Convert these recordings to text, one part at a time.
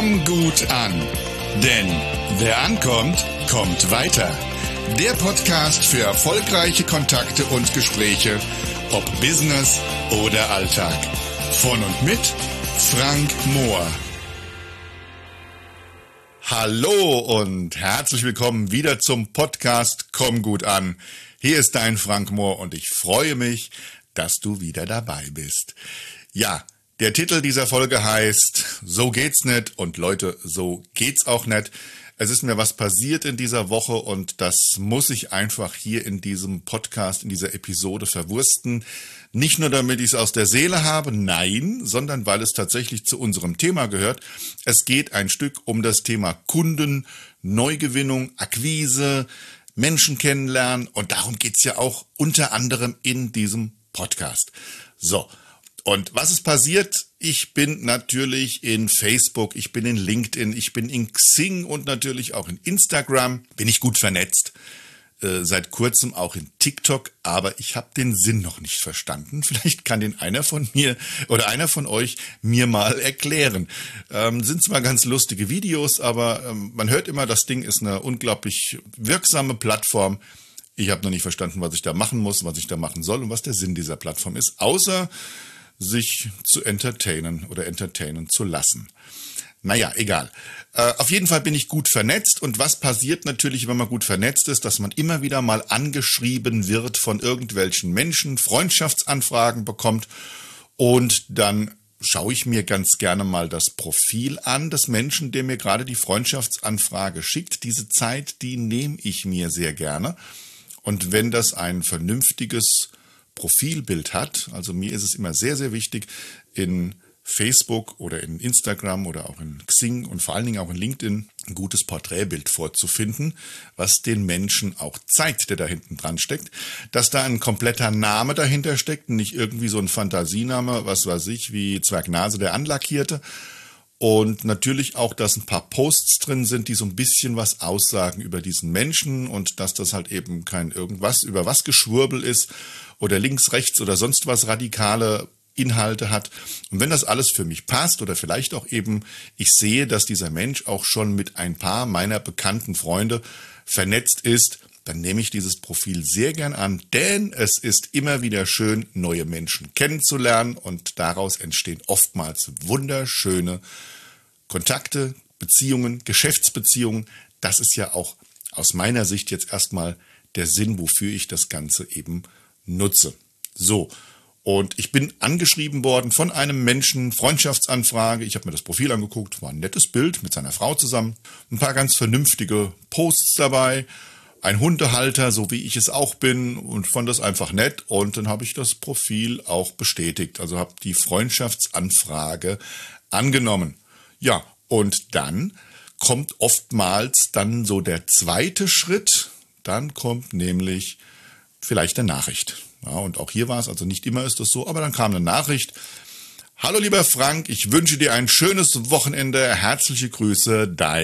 Komm gut an, denn wer ankommt, kommt weiter. Der Podcast für erfolgreiche Kontakte und Gespräche, ob Business oder Alltag. Von und mit Frank Mohr. Hallo und herzlich willkommen wieder zum Podcast Komm gut an. Hier ist dein Frank Mohr und ich freue mich, dass du wieder dabei bist. Ja, der Titel dieser Folge heißt So geht's nicht und Leute, so geht's auch nicht. Es ist mir was passiert in dieser Woche und das muss ich einfach hier in diesem Podcast, in dieser Episode verwursten. Nicht nur, damit ich es aus der Seele habe, nein, sondern weil es tatsächlich zu unserem Thema gehört. Es geht ein Stück um das Thema Kunden, Neugewinnung, Akquise, Menschen kennenlernen und darum geht's ja auch unter anderem in diesem Podcast. So. Und was ist passiert? Ich bin natürlich in Facebook, ich bin in LinkedIn, ich bin in Xing und natürlich auch in Instagram. Bin ich gut vernetzt. Seit kurzem auch in TikTok, aber ich habe den Sinn noch nicht verstanden. Vielleicht kann den einer von mir oder einer von euch mir mal erklären. Sind zwar ganz lustige Videos, aber man hört immer, das Ding ist eine unglaublich wirksame Plattform. Ich habe noch nicht verstanden, was ich da machen muss, was ich da machen soll und was der Sinn dieser Plattform ist, außer sich zu entertainen oder entertainen zu lassen. Naja, egal. Auf jeden Fall bin ich gut vernetzt und was passiert natürlich, wenn man gut vernetzt ist, dass man immer wieder mal angeschrieben wird von irgendwelchen Menschen, Freundschaftsanfragen bekommt und dann schaue ich mir ganz gerne mal das Profil an des Menschen, der mir gerade die Freundschaftsanfrage schickt. Diese Zeit, die nehme ich mir sehr gerne und wenn das ein vernünftiges Profilbild hat. Also mir ist es immer sehr, sehr wichtig, in Facebook oder in Instagram oder auch in Xing und vor allen Dingen auch in LinkedIn ein gutes Porträtbild vorzufinden, was den Menschen auch zeigt, der da hinten dran steckt. Dass da ein kompletter Name dahinter steckt, nicht irgendwie so ein Fantasiename, was weiß ich, wie Zwergnase der Anlackierte. Und natürlich auch, dass ein paar Posts drin sind, die so ein bisschen was aussagen über diesen Menschen und dass das halt eben kein irgendwas über was Geschwurbel ist oder links, rechts oder sonst was radikale Inhalte hat. Und wenn das alles für mich passt oder vielleicht auch eben ich sehe, dass dieser Mensch auch schon mit ein paar meiner bekannten Freunde vernetzt ist, dann nehme ich dieses Profil sehr gern an, denn es ist immer wieder schön, neue Menschen kennenzulernen und daraus entstehen oftmals wunderschöne Kontakte, Beziehungen, Geschäftsbeziehungen. Das ist ja auch aus meiner Sicht jetzt erstmal der Sinn, wofür ich das Ganze eben nutze. So, und ich bin angeschrieben worden von einem Menschen, Freundschaftsanfrage. Ich habe mir das Profil angeguckt, war ein nettes Bild mit seiner Frau zusammen. Ein paar ganz vernünftige Posts dabei. Ein Hundehalter, so wie ich es auch bin und fand das einfach nett und dann habe ich das Profil auch bestätigt, also habe die Freundschaftsanfrage angenommen. Ja, und dann kommt oftmals dann so der zweite Schritt, dann kommt nämlich vielleicht eine Nachricht. Ja, und auch hier war es, also nicht immer ist das so, aber dann kam eine Nachricht. Hallo lieber Frank, ich wünsche dir ein schönes Wochenende, herzliche Grüße, dein ...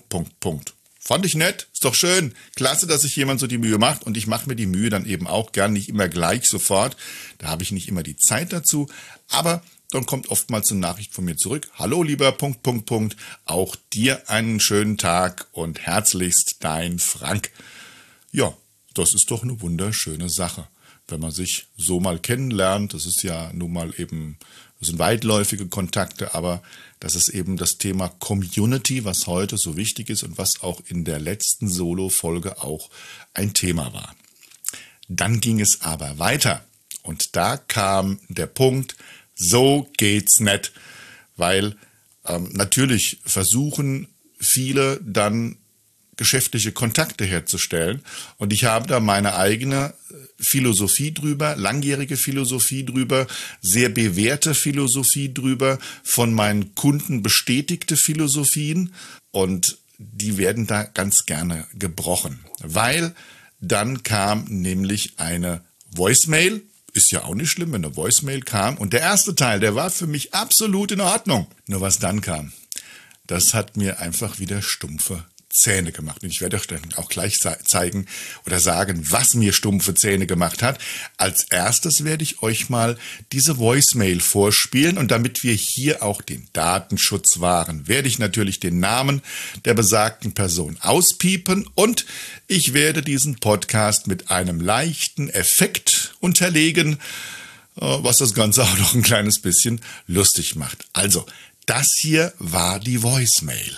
Fand ich nett, ist doch schön. Klasse, dass sich jemand so die Mühe macht und ich mache mir die Mühe dann eben auch gern, nicht immer gleich sofort. Da habe ich nicht immer die Zeit dazu, aber dann kommt oftmals eine Nachricht von mir zurück. Hallo lieber ... Auch dir einen schönen Tag und herzlichst dein Frank. Ja, das ist doch eine wunderschöne Sache, wenn man sich so mal kennenlernt. Das ist ja nun mal eben, das sind weitläufige Kontakte, aber das ist eben das Thema Community, was heute so wichtig ist und was auch in der letzten Solo-Folge auch ein Thema war. Dann ging es aber weiter und da kam der Punkt, so geht's nicht, weil natürlich versuchen viele dann geschäftliche Kontakte herzustellen und ich habe da meine eigene Philosophie drüber, langjährige Philosophie drüber, sehr bewährte Philosophie drüber, von meinen Kunden bestätigte Philosophien und die werden da ganz gerne gebrochen, weil dann kam nämlich eine Voicemail, ist ja auch nicht schlimm, wenn eine Voicemail kam und der erste Teil, der war für mich absolut in Ordnung, nur was dann kam, das hat mir einfach wieder stumpfe Zähne gemacht. Und ich werde euch dann auch gleich zeigen oder sagen, was mir stumpfe Zähne gemacht hat. Als erstes werde ich euch mal diese Voicemail vorspielen und damit wir hier auch den Datenschutz wahren, werde ich natürlich den Namen der besagten Person auspiepen und ich werde diesen Podcast mit einem leichten Effekt unterlegen, was das Ganze auch noch ein kleines bisschen lustig macht. Also, das hier war die Voicemail.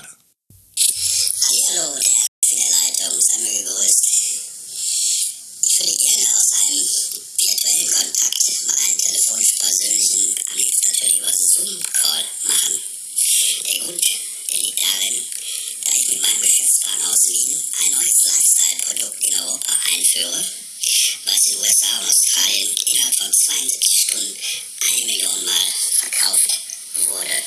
Hallo, der in der Leitung, sei mir gegrüßt. Ich würde gerne aus einem virtuellen Kontakt mal einen telefonisch persönlichen, am liebsten natürlich über einen Zoom-Call machen. Der Grund, der liegt darin, da ich mit meinem Geschäftspartner aus Wien ein neues Lifestyle-Produkt in Europa einführe, was in den USA und Australien innerhalb von 72 Stunden 1 Million Mal verkauft wurde.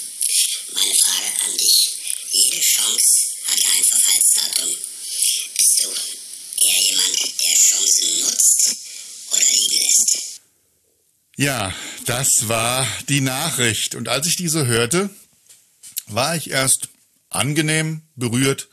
Meine Frage an dich, jede Chance hat ein Verfallsdatum. Bist du eher jemand, der Chancen nutzt oder liegen lässt? Ja, das war die Nachricht. Und als ich diese hörte, war ich erst angenehm berührt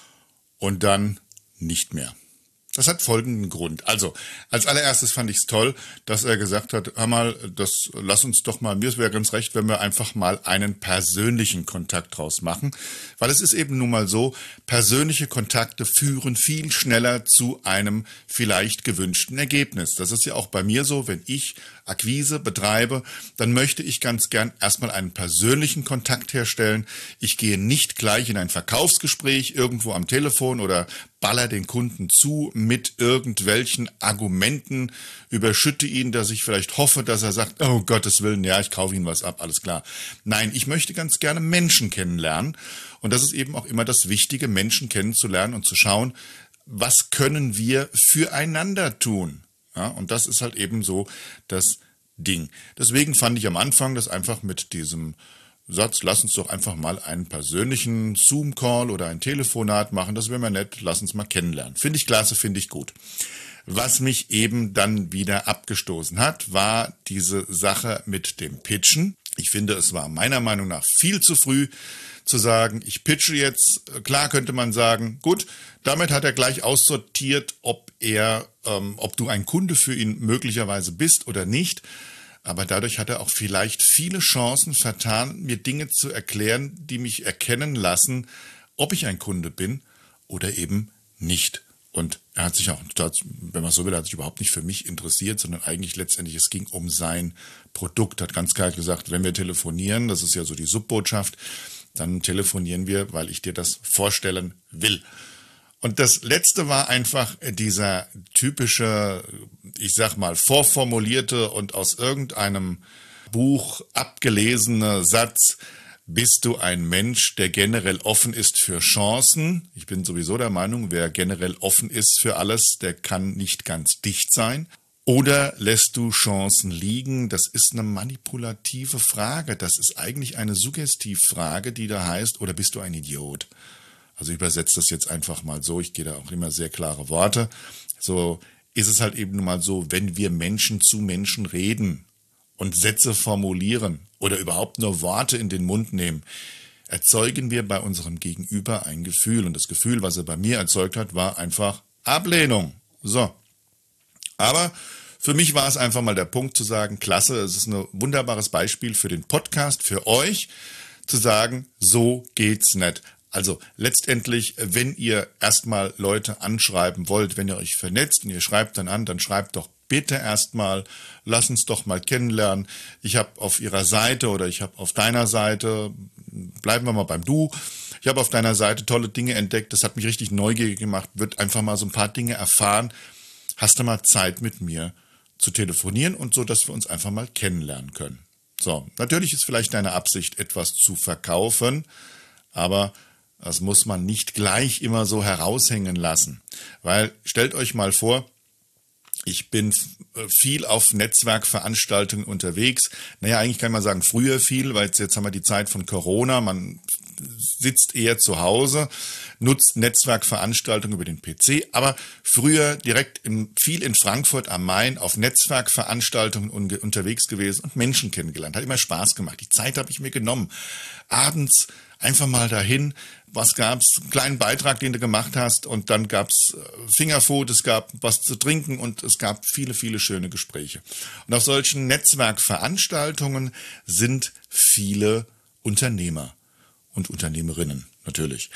und dann nicht mehr. Das hat folgenden Grund. Also, als allererstes fand ich es toll, dass er gesagt hat, hör mal, lass uns doch mal, mir wäre ganz recht, wenn wir einfach mal einen persönlichen Kontakt draus machen. Weil es ist eben nun mal so, persönliche Kontakte führen viel schneller zu einem vielleicht gewünschten Ergebnis. Das ist ja auch bei mir so, wenn ich Akquise betreibe, dann möchte ich ganz gern erstmal einen persönlichen Kontakt herstellen. Ich gehe nicht gleich in ein Verkaufsgespräch irgendwo am Telefon oder baller den Kunden zu mit irgendwelchen Argumenten, überschütte ihn, dass ich vielleicht hoffe, dass er sagt, oh Gottes Willen, ja, ich kaufe Ihnen was ab, alles klar. Nein, ich möchte ganz gerne Menschen kennenlernen und das ist eben auch immer das Wichtige, Menschen kennenzulernen und zu schauen, was können wir füreinander tun? Ja, und das ist halt eben so das Ding. Deswegen fand ich am Anfang das einfach mit diesem Satz, lass uns doch einfach mal einen persönlichen Zoom-Call oder ein Telefonat machen, das wäre mal nett, lass uns mal kennenlernen. Finde ich klasse, finde ich gut. Was mich eben dann wieder abgestoßen hat, war diese Sache mit dem Pitchen. Ich finde, es war meiner Meinung nach viel zu früh zu sagen, ich pitche jetzt. Klar könnte man sagen, gut, damit hat er gleich aussortiert, ob du ein Kunde für ihn möglicherweise bist oder nicht. Aber dadurch hat er auch vielleicht viele Chancen vertan, mir Dinge zu erklären, die mich erkennen lassen, ob ich ein Kunde bin oder eben nicht. Und er hat sich auch, wenn man so will, hat sich überhaupt nicht für mich interessiert, sondern eigentlich letztendlich, es ging um sein Produkt. Hat ganz klar gesagt, wenn wir telefonieren, das ist ja so die Subbotschaft, dann telefonieren wir, weil ich dir das vorstellen will. Und das Letzte war einfach dieser typische, ich sag mal, vorformulierte und aus irgendeinem Buch abgelesene Satz, bist du ein Mensch, der generell offen ist für Chancen? Ich bin sowieso der Meinung, wer generell offen ist für alles, der kann nicht ganz dicht sein. Oder lässt du Chancen liegen? Das ist eine manipulative Frage. Das ist eigentlich eine Suggestivfrage, die da heißt, oder bist du ein Idiot? Also ich übersetze das jetzt einfach mal so, ich gehe da auch immer sehr klare Worte. So ist es halt eben nun mal so, wenn wir Menschen zu Menschen reden und Sätze formulieren oder überhaupt nur Worte in den Mund nehmen, erzeugen wir bei unserem Gegenüber ein Gefühl. Und das Gefühl, was er bei mir erzeugt hat, war einfach Ablehnung. So. Aber für mich war es einfach mal der Punkt zu sagen, klasse, es ist ein wunderbares Beispiel für den Podcast, für euch, zu sagen, so geht's nicht. Also letztendlich, wenn ihr erstmal Leute anschreiben wollt, wenn ihr euch vernetzt und ihr schreibt dann an, dann schreibt doch bitte erstmal, lass uns doch mal kennenlernen. Ich habe auf ihrer Seite oder ich habe auf deiner Seite, bleiben wir mal beim Du, ich habe auf deiner Seite tolle Dinge entdeckt, das hat mich richtig neugierig gemacht, wird einfach mal so ein paar Dinge erfahren. Hast du mal Zeit mit mir zu telefonieren und so, dass wir uns einfach mal kennenlernen können. So, natürlich ist vielleicht deine Absicht, etwas zu verkaufen, aber das muss man nicht gleich immer so heraushängen lassen. Weil, stellt euch mal vor, ich bin viel auf Netzwerkveranstaltungen unterwegs. Naja, eigentlich kann man sagen, früher viel, weil jetzt haben wir die Zeit von Corona. Man sitzt eher zu Hause, nutzt Netzwerkveranstaltungen über den PC. Aber früher direkt viel in Frankfurt am Main auf Netzwerkveranstaltungen unterwegs gewesen und Menschen kennengelernt. Hat immer Spaß gemacht. Die Zeit habe ich mir genommen. Abends einfach mal dahin. Was gab's? Einen kleinen Beitrag, den du gemacht hast, und dann gab's Fingerfood, es gab was zu trinken und es gab viele, viele schöne Gespräche. Und auf solchen Netzwerkveranstaltungen sind viele Unternehmer und Unternehmerinnen natürlich.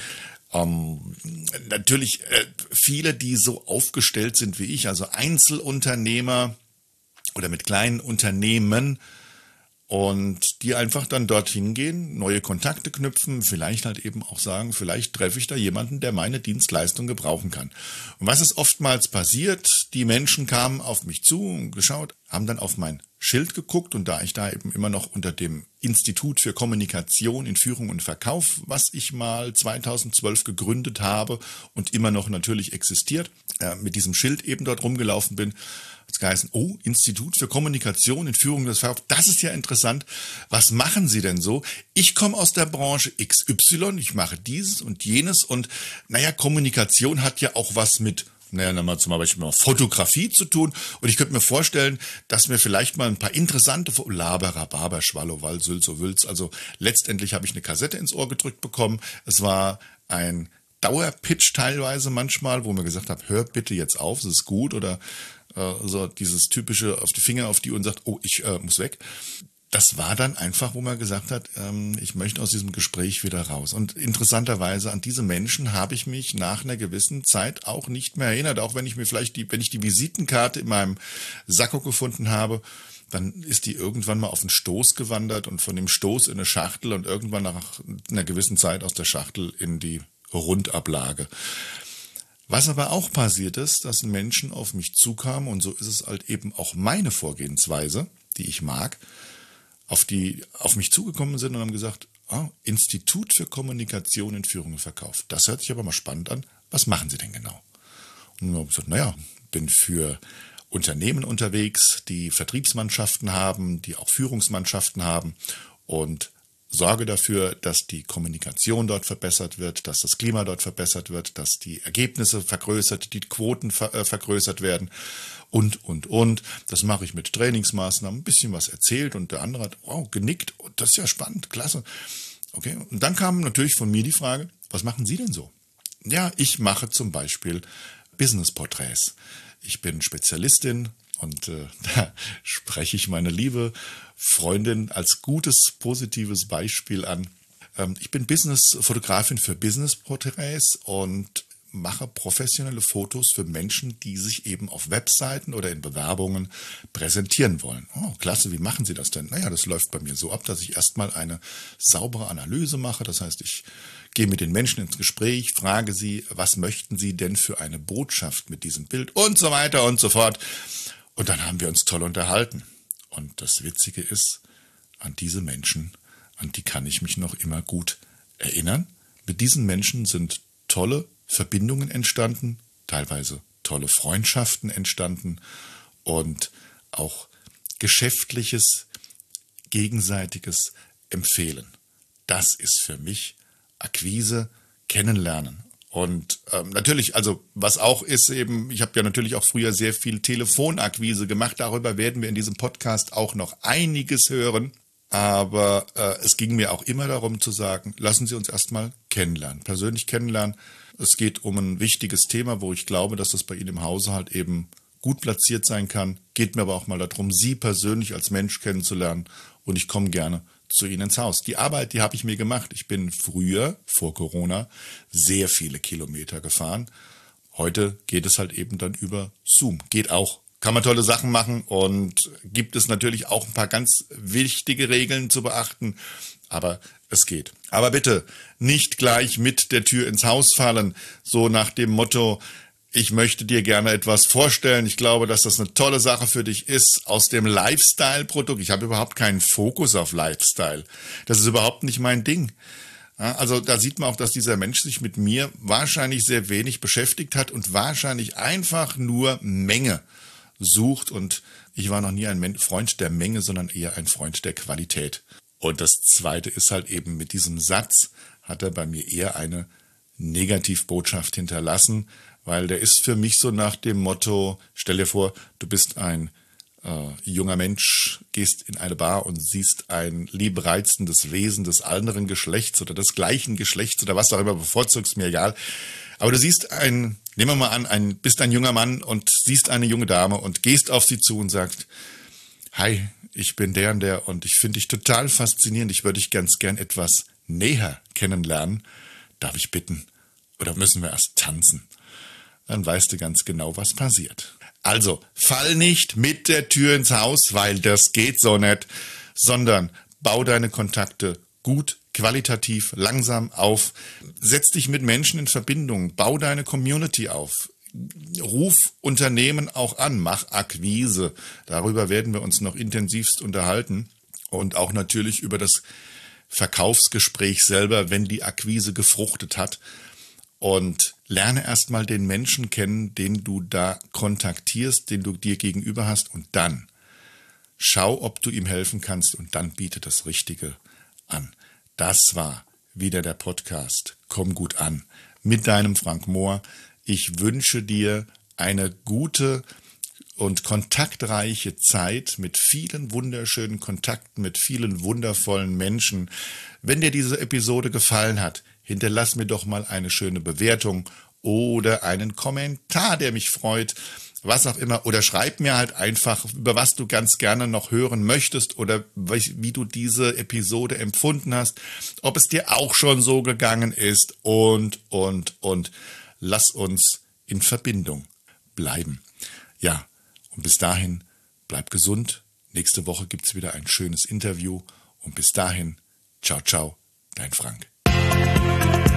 Natürlich viele, die so aufgestellt sind wie ich, also Einzelunternehmer oder mit kleinen Unternehmen, und die einfach dann dorthin gehen, neue Kontakte knüpfen, vielleicht halt eben auch sagen, vielleicht treffe ich da jemanden, der meine Dienstleistung gebrauchen kann. Und was ist oftmals passiert? Die Menschen kamen auf mich zu und geschaut, haben dann auf mein Schild geguckt, und da ich da eben immer noch unter dem Institut für Kommunikation in Führung und Verkauf, was ich mal 2012 gegründet habe und immer noch natürlich existiert, mit diesem Schild eben dort rumgelaufen bin, hat es geheißen, oh, Institut für Kommunikation in Führung und Verkauf, das ist ja interessant. Was machen Sie denn so? Ich komme aus der Branche XY, ich mache dieses und jenes, und naja, Kommunikation hat ja auch was mit zum Beispiel Fotografie zu tun, und ich könnte mir vorstellen, dass mir vielleicht mal ein paar interessante Laberababer, Schwallowall, Sülz, Wülz, also letztendlich habe ich eine Kassette ins Ohr gedrückt bekommen. Es war ein Dauerpitch teilweise manchmal, wo mir gesagt habe, hör bitte jetzt auf, es ist gut, oder so dieses typische auf die Finger auf die Uhr und sagt, oh, ich muss weg. Das war dann einfach, wo man gesagt hat, ich möchte aus diesem Gespräch wieder raus. Und interessanterweise an diese Menschen habe ich mich nach einer gewissen Zeit auch nicht mehr erinnert. Auch wenn ich mir vielleicht wenn ich die Visitenkarte in meinem Sakko gefunden habe, dann ist die irgendwann mal auf den Stoß gewandert und von dem Stoß in eine Schachtel und irgendwann nach einer gewissen Zeit aus der Schachtel in die Rundablage. Was aber auch passiert ist, dass Menschen auf mich zukamen, und so ist es halt eben auch meine Vorgehensweise, die ich mag, auf mich zugekommen sind und haben gesagt, Institut für Kommunikation in Führung und Verkauf. Das hört sich aber mal spannend an. Was machen Sie denn genau? Und dann habe ich gesagt, bin für Unternehmen unterwegs, die Vertriebsmannschaften haben, die auch Führungsmannschaften haben, und sorge dafür, dass die Kommunikation dort verbessert wird, dass das Klima dort verbessert wird, dass die Ergebnisse vergrößert, die Quoten vergrößert werden und. Das mache ich mit Trainingsmaßnahmen, ein bisschen was erzählt, und der andere hat genickt, das ist ja spannend, klasse. Okay, und dann kam natürlich von mir die Frage, was machen Sie denn so? Ja, ich mache zum Beispiel Business-Porträts. Ich bin Spezialistin, und da spreche ich meine liebe Freundin als gutes, positives Beispiel an. Ich bin Fotografin für Business-Porträts und mache professionelle Fotos für Menschen, die sich eben auf Webseiten oder in Bewerbungen präsentieren wollen. Oh, klasse, wie machen Sie das denn? Naja, das läuft bei mir so ab, dass ich erstmal eine saubere Analyse mache. Das heißt, ich gehe mit den Menschen ins Gespräch, frage sie, was möchten sie denn für eine Botschaft mit diesem Bild und so weiter und so fort. Und dann haben wir uns toll unterhalten. Und das Witzige ist, an diese Menschen, an die kann ich mich noch immer gut erinnern. Mit diesen Menschen sind tolle Verbindungen entstanden, teilweise tolle Freundschaften entstanden und auch geschäftliches, gegenseitiges Empfehlen. Das ist für mich Akquise, Kennenlernen. Und natürlich, also was auch ist eben, ich habe ja natürlich auch früher sehr viel Telefonakquise gemacht, darüber werden wir in diesem Podcast auch noch einiges hören. Aber es ging mir auch immer darum zu sagen, lassen Sie uns erstmal kennenlernen, persönlich kennenlernen. Es geht um ein wichtiges Thema, wo ich glaube, dass das bei Ihnen im Hause halt eben gut platziert sein kann. Geht mir aber auch mal darum, Sie persönlich als Mensch kennenzulernen, und ich komme gerne zu Ihnen ins Haus. Die Arbeit, die habe ich mir gemacht. Ich bin früher, vor Corona, sehr viele Kilometer gefahren. Heute geht es halt eben dann über Zoom. Geht auch. Kann man tolle Sachen machen, und gibt es natürlich auch ein paar ganz wichtige Regeln zu beachten, aber es geht. Aber bitte nicht gleich mit der Tür ins Haus fallen, so nach dem Motto, ich möchte dir gerne etwas vorstellen. Ich glaube, dass das eine tolle Sache für dich ist aus dem Lifestyle-Produkt. Ich habe überhaupt keinen Fokus auf Lifestyle. Das ist überhaupt nicht mein Ding. Also da sieht man auch, dass dieser Mensch sich mit mir wahrscheinlich sehr wenig beschäftigt hat und wahrscheinlich einfach nur Menge sucht. Und ich war noch nie ein Freund der Menge, sondern eher ein Freund der Qualität. Und das Zweite ist halt eben, mit diesem Satz hat er bei mir eher eine Negativbotschaft hinterlassen, weil der ist für mich so nach dem Motto, stell dir vor, du bist ein junger Mensch, gehst in eine Bar und siehst ein liebreizendes Wesen des anderen Geschlechts oder des gleichen Geschlechts oder was auch immer, bevorzugst, mir egal. Aber du siehst nehmen wir mal an, bist ein junger Mann und siehst eine junge Dame und gehst auf sie zu und sagst, hi, ich bin der und der und ich finde dich total faszinierend, ich würde dich ganz gern etwas näher kennenlernen. Darf ich bitten? Oder müssen wir erst tanzen? Dann weißt du ganz genau, was passiert. Also, fall nicht mit der Tür ins Haus, weil das geht so nicht, sondern bau deine Kontakte gut, qualitativ, langsam auf. Setz dich mit Menschen in Verbindung, bau deine Community auf. Ruf Unternehmen auch an, mach Akquise. Darüber werden wir uns noch intensivst unterhalten und auch natürlich über das Verkaufsgespräch selber, wenn die Akquise gefruchtet hat. Und lerne erstmal den Menschen kennen, den du da kontaktierst, den du dir gegenüber hast und dann schau, ob du ihm helfen kannst und dann biete das Richtige an. Das war wieder der Podcast Komm gut an mit deinem Frank Mohr. Ich wünsche dir eine gute und kontaktreiche Zeit mit vielen wunderschönen Kontakten, mit vielen wundervollen Menschen. Wenn dir diese Episode gefallen hat, hinterlass mir doch mal eine schöne Bewertung oder einen Kommentar, der mich freut, was auch immer. Oder schreib mir halt einfach, über was du ganz gerne noch hören möchtest oder wie du diese Episode empfunden hast, ob es dir auch schon so gegangen ist und. Lass uns in Verbindung bleiben. Ja, und bis dahin, bleib gesund. Nächste Woche gibt's wieder ein schönes Interview. Und bis dahin, ciao, ciao, dein Frank.